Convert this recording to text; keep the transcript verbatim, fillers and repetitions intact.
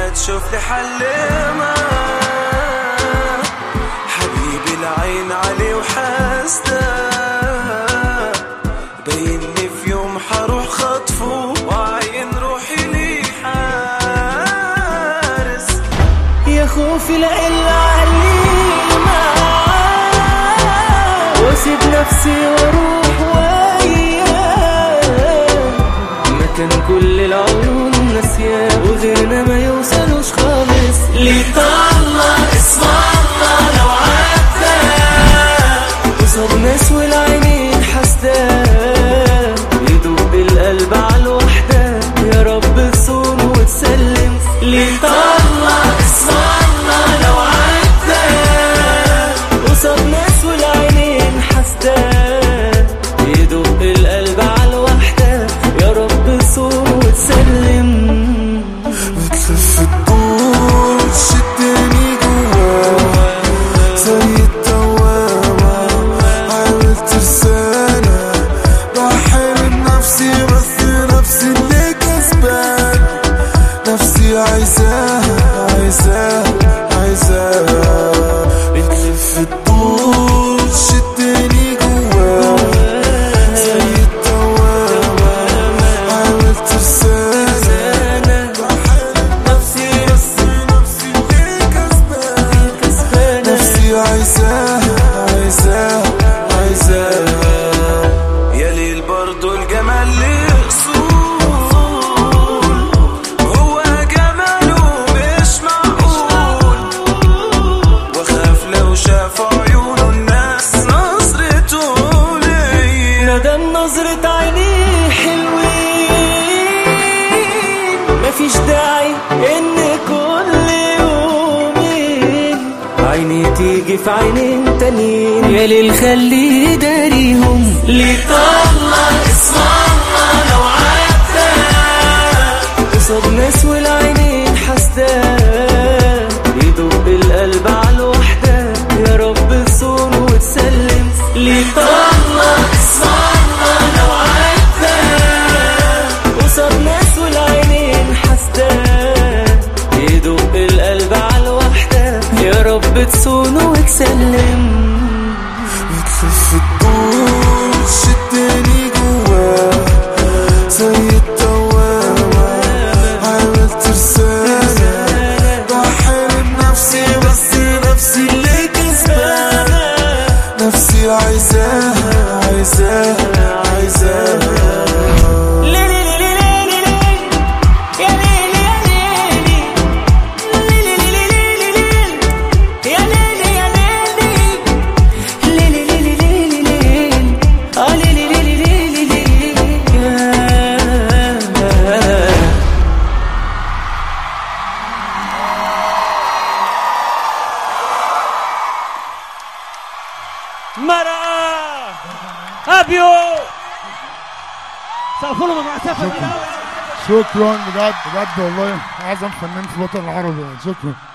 ما تشوف لي حل ما حبيبي العين عليه وحاسده بيني في يوم حروح خطفه وعين روحي لي حارس يا خوفي لإلا عليما واسيب نفسي واروح وياه مكان كل العيون ناسياه وغيرنا ما يوصلوش خالص ليه طلع اسم الله لو عدى قصاد ناس والعينين حاسداه يدوب القلب على الوحدة يا رب تصون وتسلم ليه طلع اسم الله لو عدى قصاد ناس والعينين حاسداه يدوب القلب على الوحدة يا رب تصون وتسلم بتلف الدور وتشدني جوا زي الدوامة حاولت رسالة بحارب نفسي بس نفسي اللي كسبان نفسي عايزاها عايزاها عايزاها بتلف الدور وتشدني جوا زي الدوامة حاولت رسالة بحارب نفسي بس نفسي اللي كسبان نفسي عايزاها عايزاها عايزاها يا ليل برضو الجمال ليه اصول هو جماله مش معقول واخاف لو شاف عيونه الناس نظرته ليا ندم نظرة عينيه حلوين مفيش داعي ان كل يومين عيني تيجي في عينين تانيين يا ليل خليه داريهم ليه طلع اسم الله لو عدى قصاد ناس والعينين حاسداه يدوب القلب على الوحدة يا رب تصون وتسلم ليه طلع اسم الله لو عدى قصاد ناس والعينين حاسداه يدوب القلب على الوحدة يا رب تصون وتسلم بتلف الدور وتشدني جوا زي الدوامة حاولت رسالة بحارب نفسي بس نفسي اللي كسبانة نفسي عايزاها عايزاها عايزاها مرأة أبيو سافروا مع سفر. شكرا بجد بجد والله اعظم فنان في الوطن العربي. شكرا.